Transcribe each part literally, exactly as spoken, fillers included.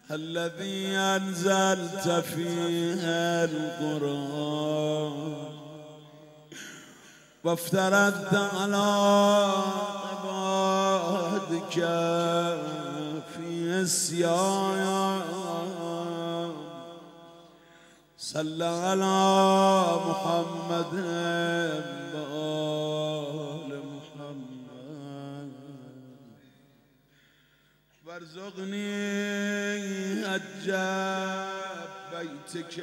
الذي أنزلت فيها القرآن وافترضت على عبادك في الصيام صلى على محمد وآل محمد وارزقني حج بيتك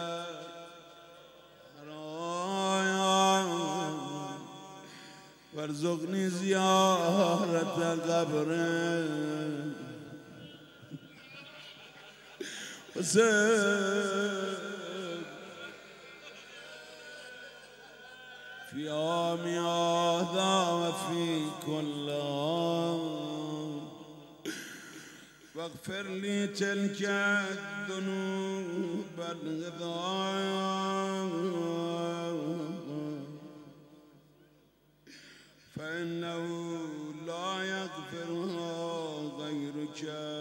وارزقني زيارة قبره وسر في يوم هذا وفي كل عام واغفر لي تلك الذنوب الغضايا فإنه لا يغفرها غيرك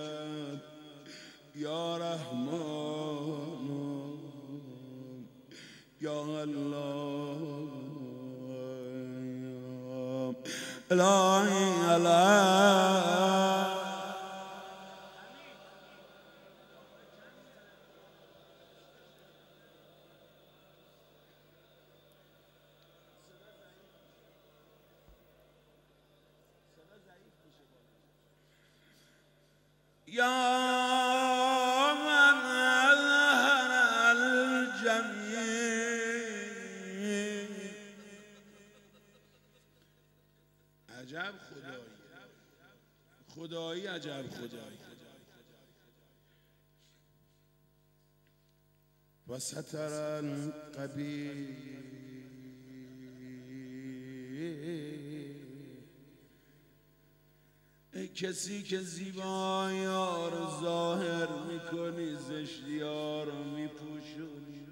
يا رحمن يا الله إلهي الله يا من أظهر الجميع عجب خدایی خدایی عجب خدایی و ستر القبیح ای کسی که زیبایی رو ظاهر میکنی زشتی ها رو میپوشونی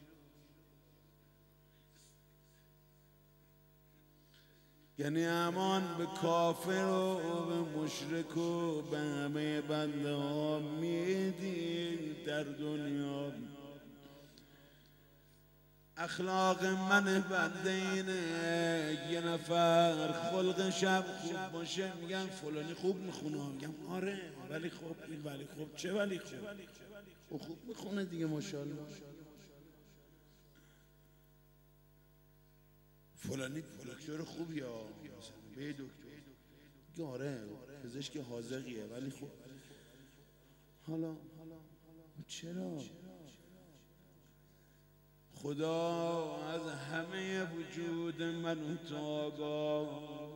یعنی امان به کافر و به مشرک و به همه بنده ها میدی در دنیا اخلاق من بنده اینه یه نفر خلق شب خوب باشه میگن فلانی خوب میخونه میگم آره ولی خوب این ولی خوب چه ولی خوب او خوب میخونه دیگه ماشاءالله فلانی دکتر خوبی ها به دکتر آره پزشک حاذقیه ولی خوب حالا چرا خدا از همه وجود من آگاه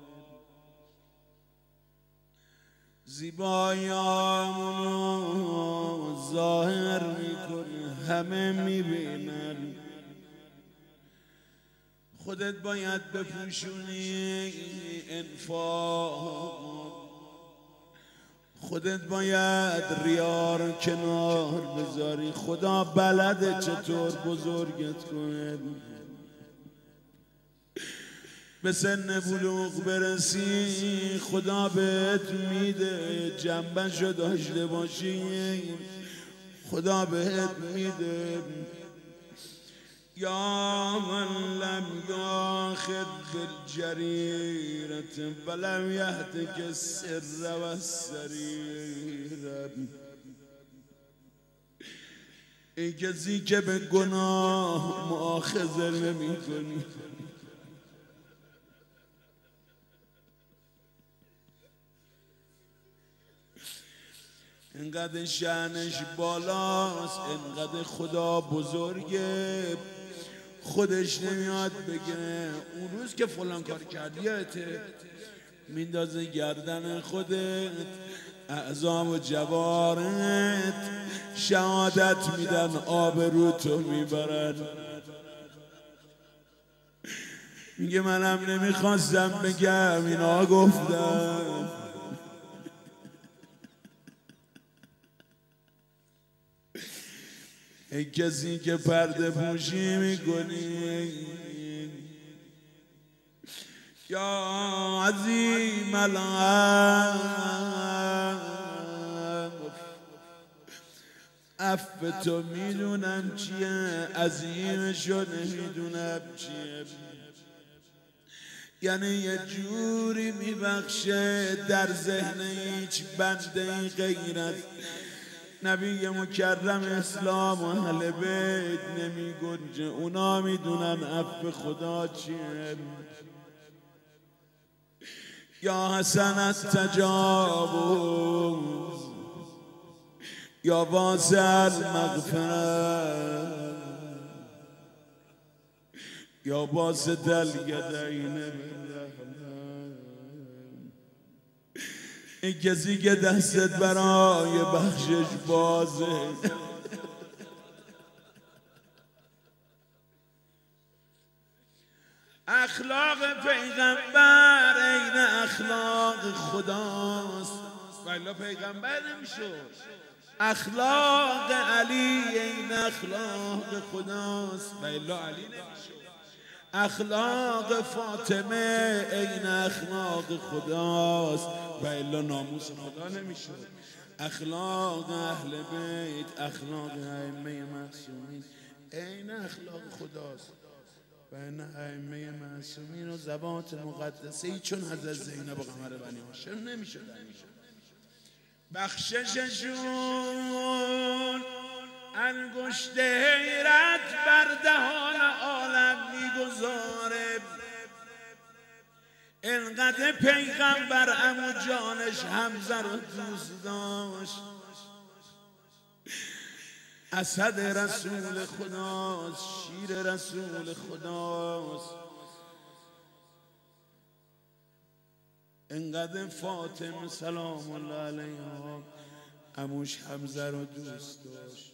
زیباییامونو ظاهر میکنه همه میبینن خودت باید بپوشونی انفاق خودت باید ریا رو کنار بذاری خدا بلده چطور بزرگت کنه به سن بلوغ برسی خدا بهت میده جنبشو داشته باشی خدا بهت میده یا من لم یاخذ بالجریرة ولم یهتک السر و السریر ای کسی که به گناه مؤاخذه نمی کنی اینقدر شأنش بالاست اینقدر خدا بزرگه خودش نمیاد بگه اون روز که فلان کار کردی یادته میندازه گردن خودت اعضا و جوارت شهادت میدن آبرو تو میبرن میگه منم نمیخواستم بگم اینا گفتم ای کسی که پرده پوشی میکنی یا عظیم العفو عفو تو میدونم چیه، عظیمشو نمیدونم چیه. یعنی یه جوری میبخشه در ذهن هیچ بنده غیر از نبی مکرم اسلام و اهل بیت نمی گنجه. اونا میدونن عفو خدا چیه. یا حسن التجاوز یا واسع المغفرت یا باسط الیدین. این کسی که دستت برای بخشش بازه. اخلاق پیغمبر عین اخلاق خداست، ولی پیغمبر نمیشد. اخلاق علی عین اخلاق خداست، ولی علی نمیشد. اخلاق فاطمه عین اخلاق خداست، ولی ناموس خدا نمیشد. اخلاق اهل بیت، اخلاق ائمه معصومین عین اخلاق خداست، بین ائمه معصومین و ذوات مقدسه چون حضرت زینب و قمر بنی هاشم نمیشد. بخشششون انگشت حیرت بر دهان عالم میگذاره. انقدر پیغمبر عمو جانش حمزه رو دوست داشت. اسد رسول خداست، شیر رسول خداست. انقدر فاطمه سلام الله علیها عموش حمزه رو دوست داشت.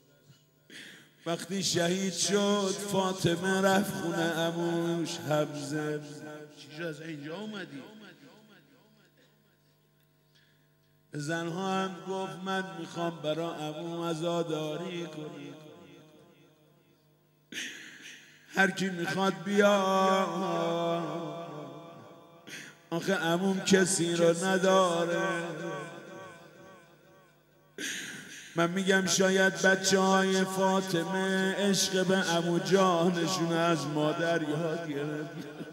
وقتی شهید شد فاطمه رفت خونه عموش حمزه. چی از اینجا اومدی؟ به زنها هم گفت من میخوام برا عموم عزاداری کنی. هر کی میخواد بیا، آخه عموم کسی رو نداره. من میگم شاید بچه های فاطمه عشق به عمو جانشون از مادر یاد گرفت.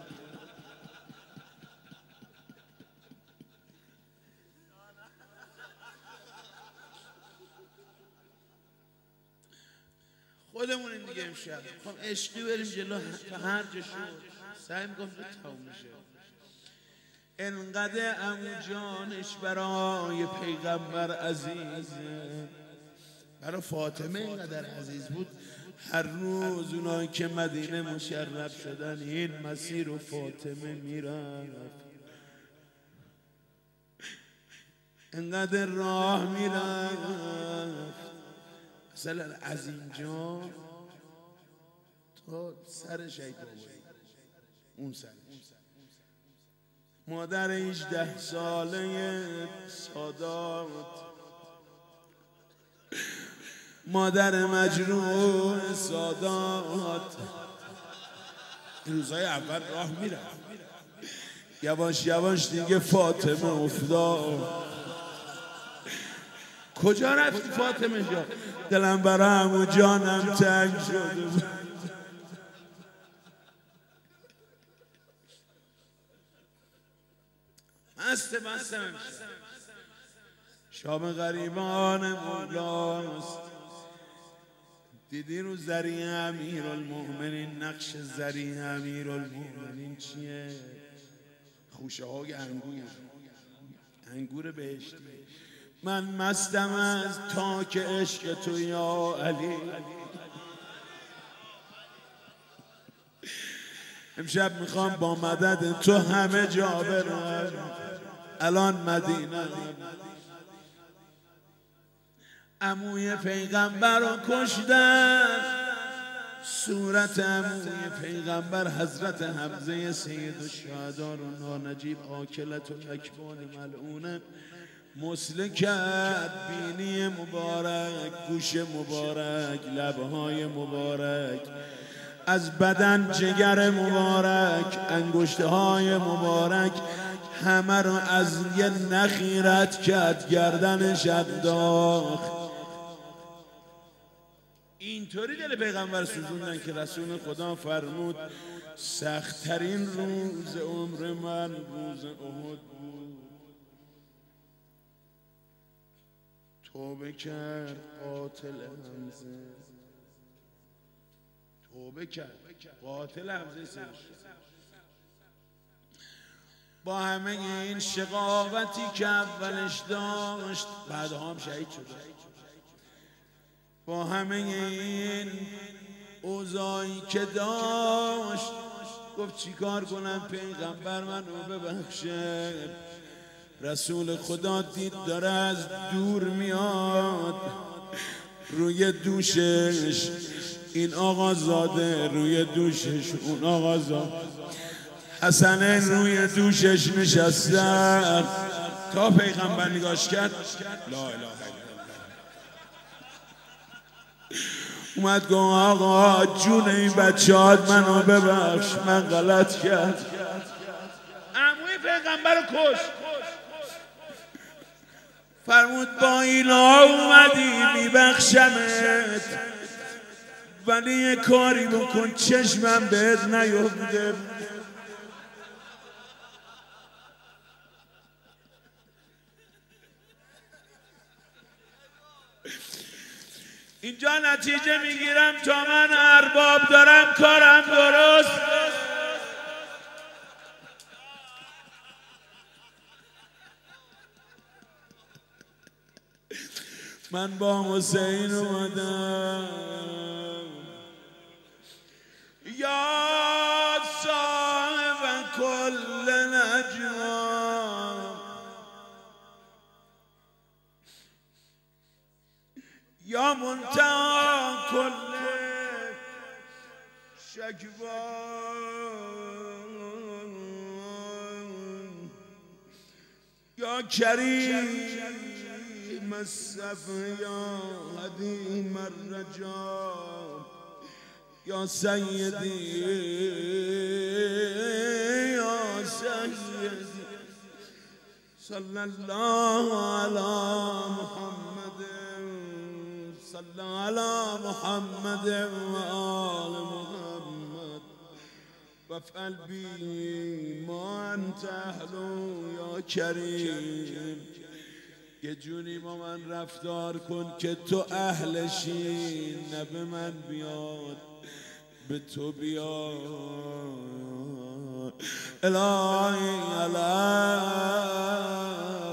خودمون این دیگه امشب میخوام عشقی بریم جلو تا هر جا شد سعی میکنم تو تموم میشه. انقدر عمو جانش برای پیغمبر عزیزه، برای فاطمه اینقدر عزیز بود. هر روز اونایی که مدینه مشرف شدن این مسیر و فاطمه میرن، انقدر راه میرن. مثلا از اینجا تا سر شهید بابایی، اون سر مادر هجده ساله سادات، مادر مجروح سادات این روزهای اول راه میره. یواش یواش دیگه فاطمه افتاد. کجا رفتی فاطمه جان؟ دلم برای عمو جانم تنگ شده بود. مست مست شام غریبان مولاست. دیدی رو ذریع امیرالمؤمنین، نقش ذریع امیرالمؤمنین چیه؟ خوشه های انگور، انگور بهشتی. من مستم از تاک عشق تو یا علی. امشب میخوام با مدد تو همه جا برم. الان مدینه عموی پیغمبر رو کشتن. صورت عموی پیغمبر حضرت حمزه سید الشهدا رو نانجیب آکلت و اکبان ملعونه مسله کرد. بینی مبارک، گوش مبارک، لبهای مبارک، از بدن جگر مبارک، انگشتهای مبارک، همه رو از یه نخی رد کرد، گردنش انداخت. اینطوری دل پیغمبر سوزوندن که رسول خدا فرمود سخت‌ترین روز عمر من روز احد بود. توبه کرد قاتل حمزه، توبه کرد قاتل حمزه سرش با همه این شقاوتی که اولش داشت بعدها هم شهید شد، با همه این اوضاعی که داشت گفت چیکار کنم پیغمبر منو ببخشه. رسول خدا دید داره از دور میاد، روی دوشش این آقا زاده، روی دوشش اون آقا زاده، حسن روی دوشش نشستن. تا پیغمبر نگاش کرد لا اله الا الله اومد گفت آقا جون این بچه‌هات منو ببخش، من غلط کرد. عموی پیغمبر رو کش. فرمود با اینا اومدی میبخشمت، ولی یه کاری بکن چشمم بهت نیفته. اینجا نتیجه میگیرم تا من ارباب دارم کارم درست. من با حسین اومدم یا صاحب کل نجوا، یا منتهی کل شکوا، یا کریم الصف یا حدیم الرجا، یا سیدی یا سیدی صلی الله علی محمد، صلی علی محمد و آل محمد وفعل بی ما انت اهلو یا کریم. یه جونی با من رفتار کن که تو اهلشی، نه به من بیاد به تو بیاد. الهی الهی